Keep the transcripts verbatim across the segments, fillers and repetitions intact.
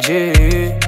yeah.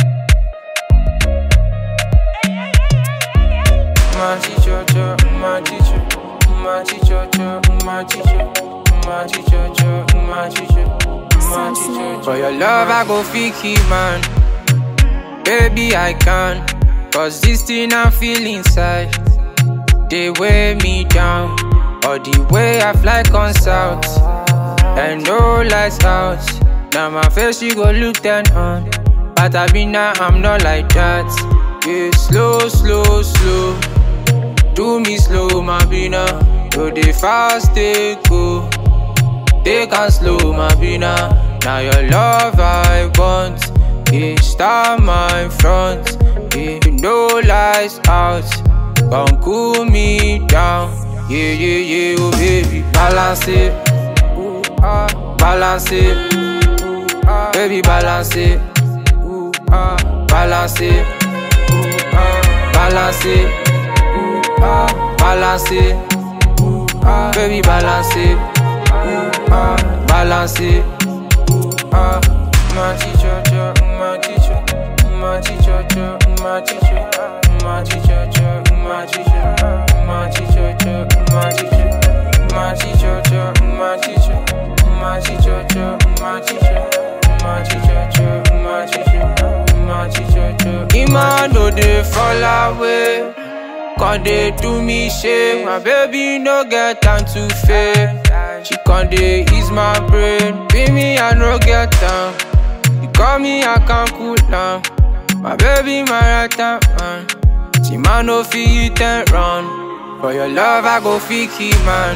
My teacher, my teacher, my teacher, my teacher, my teacher, my teacher, my teacher. For your love, I go fiki, man. Baby, I can. Cause this thing I feel inside, they weigh me down. Or the way I fly on south, and no lights out. Now my face you go look down on. But I be now, I'm not like that. Yeah, slow, slow, slow. Do me slow, my bina. Do the fast, they go. They can slow, my bina. Now your love I want. Yeah, start my front. Yeah, no lights out. Come cool me down. Yeah, yeah, yeah, oh baby. Balance it. Ooh, ah. Balance it. Ooh, ah. Baby, balance it. Ooh, ah. Balance it. Ooh, ah. Balance it. Ooh, ah. Balance it. Ooh, ah. Baby, balance it. Ooh, ah. Balance it. Ooh, ah. My teacher, my teacher, my teacher, my teacher, my teacher, my teacher, my teacher, my teacher, my teacher, my teacher, my teacher, my teacher, my teacher, my teacher, my teacher. Ima no dey fall away, con dey do me shame. My baby no get time to fail. She con dey ease my brain. Be me I no get time. You call me I can cool down. My baby my right hand man. See man no fit and run. For your love I go fiki man.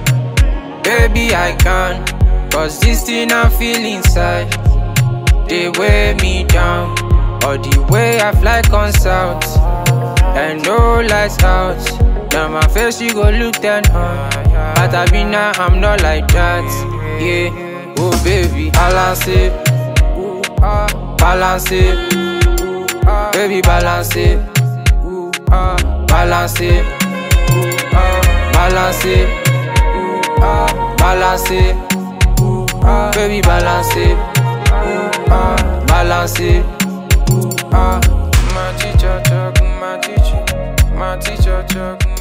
Baby I can. Cause this thing I feel inside, they weigh me down. Or the way I fly on south, and no lights out. Now my face you go look down on. But I be now I'm not like that. Yeah, oh baby, balance it. Ooh, ah. Balance it. Ooh, ah. Baby balance it. Ooh, ah. Balance it. Ooh, ah. Balance it. Ooh, ah. Balance it. Ooh, ah. Baby balance it. Ooh, ah. Balance it. Ooh, ah. My teacher, my teacher, my teacher,